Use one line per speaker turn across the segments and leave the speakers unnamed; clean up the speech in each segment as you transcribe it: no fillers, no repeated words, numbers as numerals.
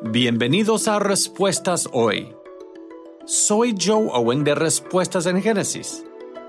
Bienvenidos a Respuestas Hoy. Soy Joe Owen de Respuestas en Génesis.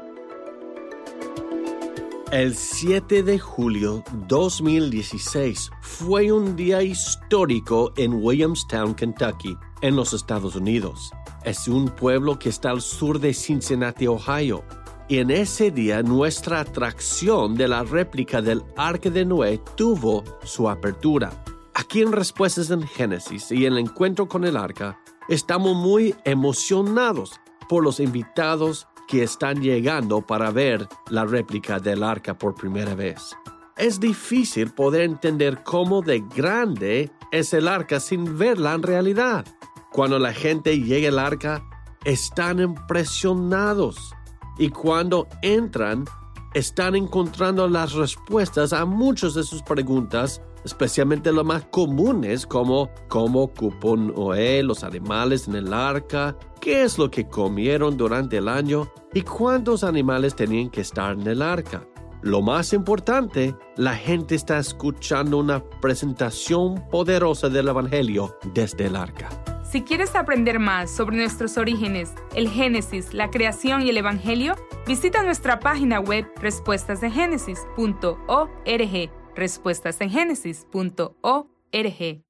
El 7 de julio 2016 fue un día histórico en Williamstown, Kentucky, en los Estados Unidos. Es un pueblo que está al sur de Cincinnati, Ohio. Y en ese día nuestra atracción de la réplica del Arca de Noé tuvo su apertura. Aquí en Respuestas en Génesis y en el encuentro con el Arca, estamos muy emocionados por los invitados que están llegando para ver la réplica del Arca por primera vez. Es difícil poder entender cómo de grande es el Arca sin verla en realidad. Cuando la gente llega al Arca, están impresionados. Y cuando entran, están encontrando las respuestas a muchas de sus preguntas, especialmente las más comunes como cómo ocupó Noé los animales en el arca, qué es lo que comieron durante el año y cuántos animales tenían que estar en el arca. Lo más importante, la gente está escuchando una presentación poderosa del Evangelio desde el arca.
Si quieres aprender más sobre nuestros orígenes, el Génesis, la creación y el Evangelio, visita nuestra página web respuestasengenesis.org. respuestasengenesis.org.